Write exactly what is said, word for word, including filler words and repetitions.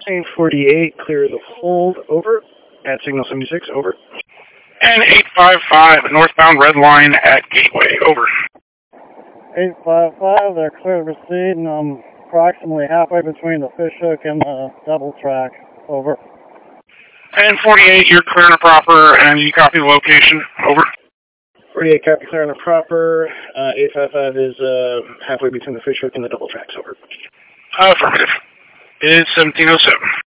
eight forty-eight, clear the hold, over. At signal seventy-six, over. And eight five five, northbound red line at Gateway, over. eight five five, they're clear to proceed, and I'm approximately halfway between the fishhook and the double track, over. And forty-eight, you're clear and proper, and you copy the location, over. forty-eight, copy, clear and proper. Uh, eight five five is uh, halfway between the fishhook and the double tracks, over. Affirmative. It is seventeen oh seven.